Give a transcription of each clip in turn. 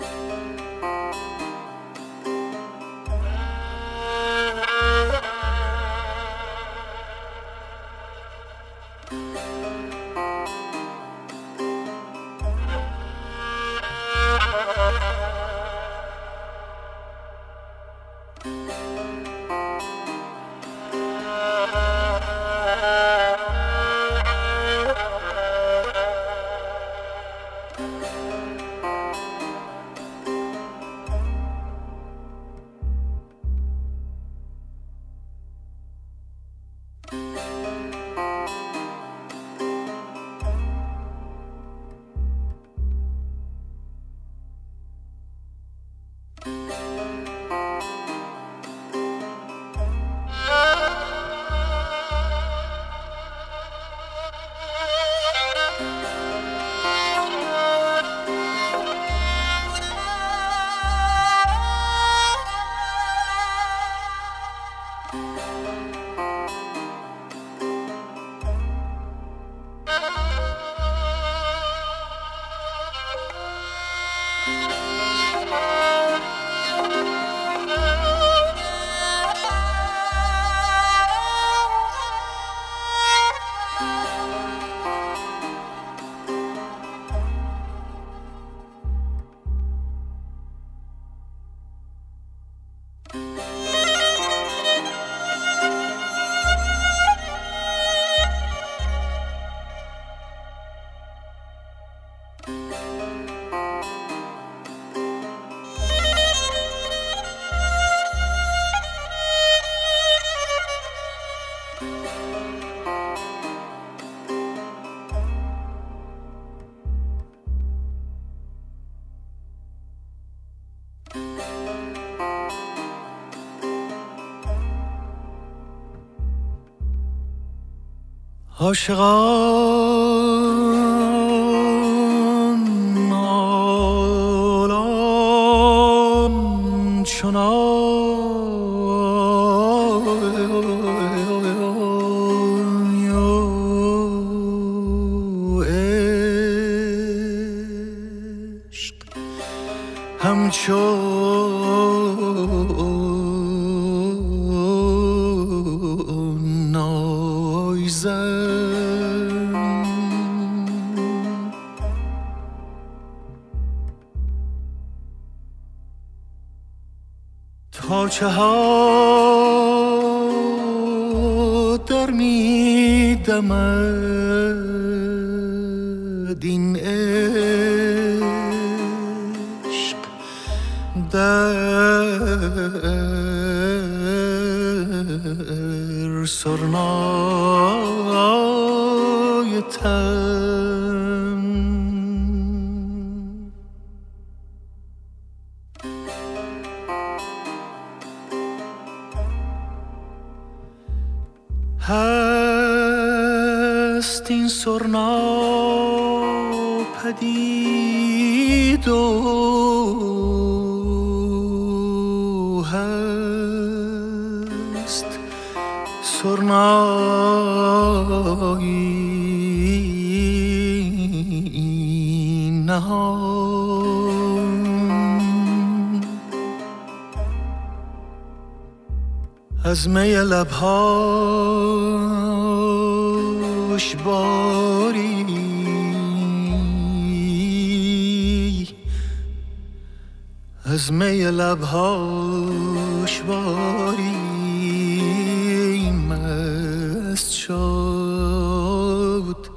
عاشقان نالان چنان عشق همچون نایزن تا چه ها در می دمد این عشق در سرنای تن هست این سرنا پدید و هست سرنایی نهان از می لبهاش باری از می لبهاش باری مست شد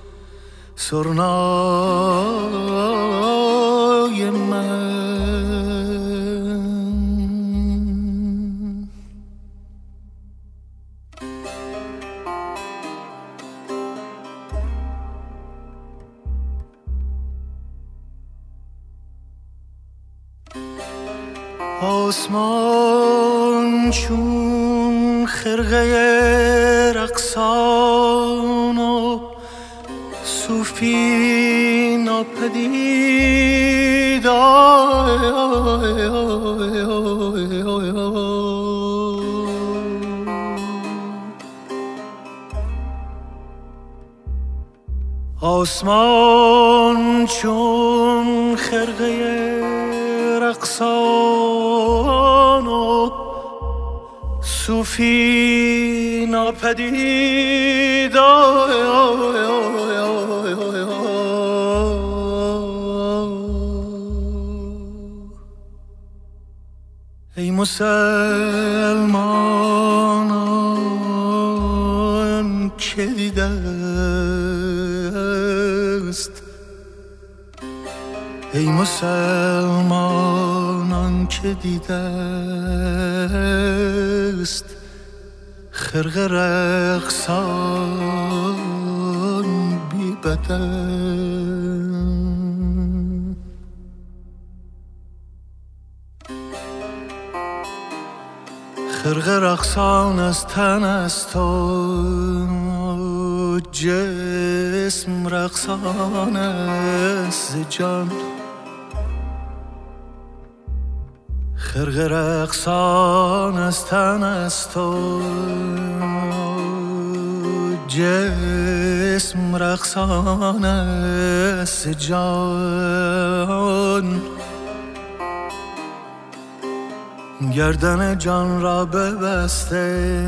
سرنای من آسمان چون خرقه رقصان و صوفی ناپدید آسمان چون خرقه رقصان و صوفی ناپدید ای مسلمانان که دیده است ای مسلمانان که دیده است خرقه رقصان بی بدن خرقه رقصان از تن است و جسم رقصان است ز جان خرقه رقصان از تن است و جسم رقصان است ز جان گردن جان را ببسته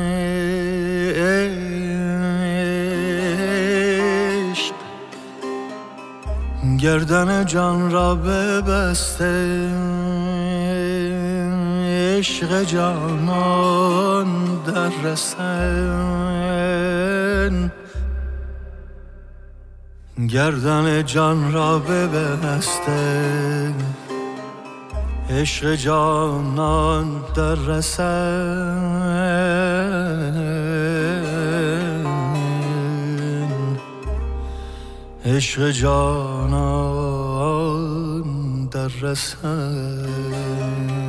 عشق گردن جان را ببسته عشق جانان در رسن گردن جان را ببسته عشق جانان در رسن عشق جانان در رسن